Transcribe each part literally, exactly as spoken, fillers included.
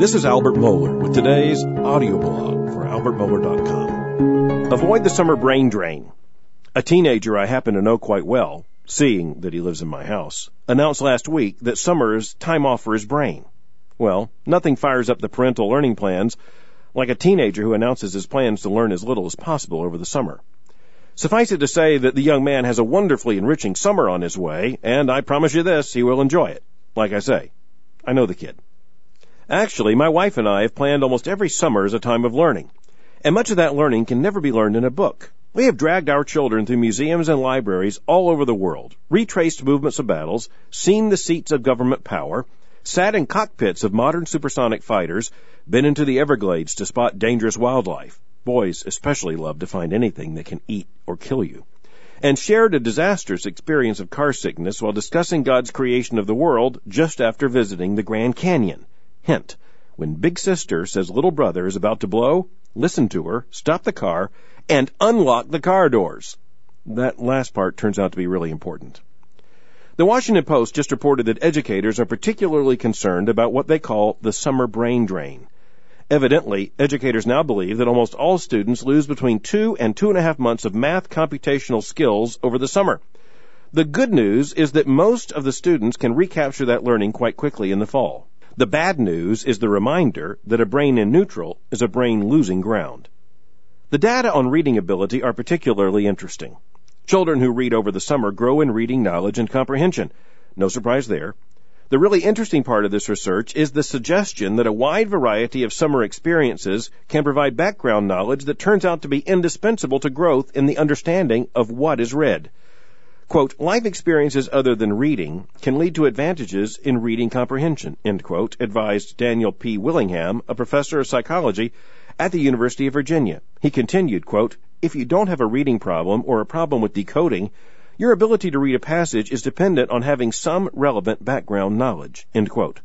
This is Albert Mohler with today's audio blog for albert mohler dot com. Avoid the summer brain drain. A teenager I happen to know quite well, seeing that he lives in my house, announced last week that summer is time off for his brain. Well, nothing fires up the parental learning plans like a teenager who announces his plans to learn as little as possible over the summer. Suffice it to say that the young man has a wonderfully enriching summer on his way, and I promise you this, he will enjoy it. Like I say, I know the kid. Actually, my wife and I have planned almost every summer as a time of learning, and much of that learning can never be learned in a book. We have dragged our children through museums and libraries all over the world, retraced movements of battles, seen the seats of government power, sat in cockpits of modern supersonic fighters, been into the Everglades to spot dangerous wildlife. Boys especially love to find anything that can eat or kill you. And shared a disastrous experience of car sickness while discussing God's creation of the world just after visiting the Grand Canyon. Hint, when Big Sister says little brother is about to blow, listen to her, stop the car, and unlock the car doors. That last part turns out to be really important. The Washington Post just reported that educators are particularly concerned about what they call the summer brain drain. Evidently, educators now believe that almost all students lose between two and two and a half months of math computational skills over the summer. The good news is that most of the students can recapture that learning quite quickly in the fall. The bad news is the reminder that a brain in neutral is a brain losing ground. The data on reading ability are particularly interesting. Children who read over the summer grow in reading knowledge and comprehension. No surprise there. The really interesting part of this research is the suggestion that a wide variety of summer experiences can provide background knowledge that turns out to be indispensable to growth in the understanding of what is read. Quote, life experiences other than reading can lead to advantages in reading comprehension, end quote, advised Daniel P. Willingham, a professor of psychology at the University of Virginia. He continued, quote, if you don't have a reading problem or a problem with decoding, your ability to read a passage is dependent on having some relevant background knowledge, end quote.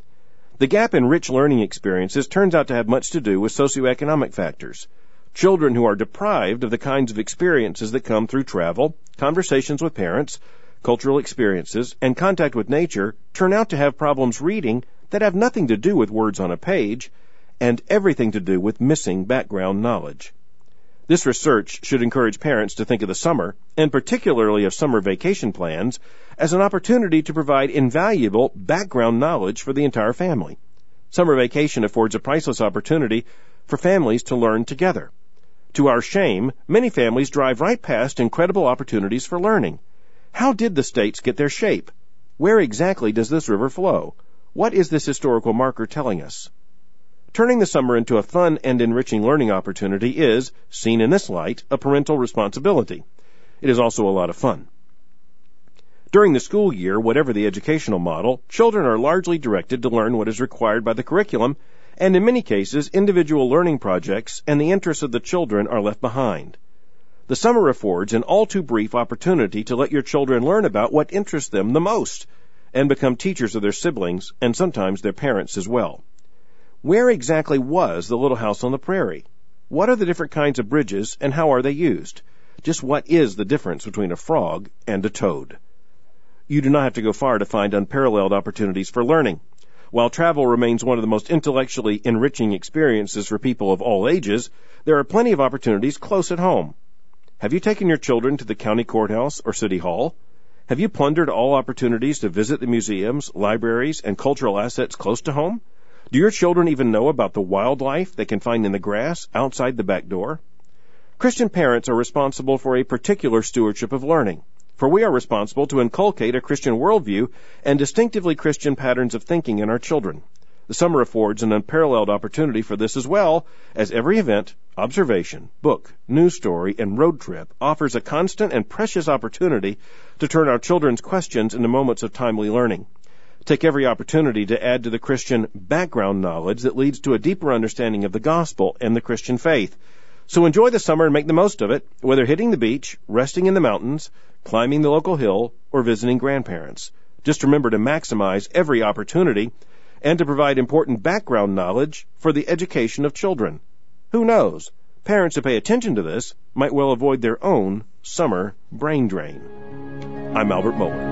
The gap in rich learning experiences turns out to have much to do with socioeconomic factors. Children who are deprived of the kinds of experiences that come through travel, conversations with parents, cultural experiences, and contact with nature turn out to have problems reading that have nothing to do with words on a page and everything to do with missing background knowledge. This research should encourage parents to think of the summer, and particularly of summer vacation plans, as an opportunity to provide invaluable background knowledge for the entire family. Summer vacation affords a priceless opportunity for families to learn together. To our shame, many families drive right past incredible opportunities for learning. How did the states get their shape? Where exactly does this river flow? What is this historical marker telling us? Turning the summer into a fun and enriching learning opportunity is, seen in this light, a parental responsibility. It is also a lot of fun. During the school year, whatever the educational model, children are largely directed to learn what is required by the curriculum, and in many cases, individual learning projects and the interests of the children are left behind. The summer affords an all too brief opportunity to let your children learn about what interests them the most and become teachers of their siblings and sometimes their parents as well. Where exactly was the Little House on the Prairie? What are the different kinds of bridges and how are they used? Just what is the difference between a frog and a toad? You do not have to go far to find unparalleled opportunities for learning. While travel remains one of the most intellectually enriching experiences for people of all ages, there are plenty of opportunities close at home. Have you taken your children to the county courthouse or city hall? Have you plundered all opportunities to visit the museums, libraries, and cultural assets close to home? Do your children even know about the wildlife they can find in the grass outside the back door? Christian parents are responsible for a particular stewardship of learning, for we are responsible to inculcate a Christian worldview and distinctively Christian patterns of thinking in our children. The summer affords an unparalleled opportunity for this as well, as every event, observation, book, news story, and road trip offers a constant and precious opportunity to turn our children's questions into moments of timely learning. Take every opportunity to add to the Christian background knowledge that leads to a deeper understanding of the gospel and the Christian faith. So enjoy the summer and make the most of it, whether hitting the beach, resting in the mountains, climbing the local hill, or visiting grandparents. Just remember to maximize every opportunity and to provide important background knowledge for the education of children. Who knows? Parents who pay attention to this might well avoid their own summer brain drain. I'm Albert Mohler.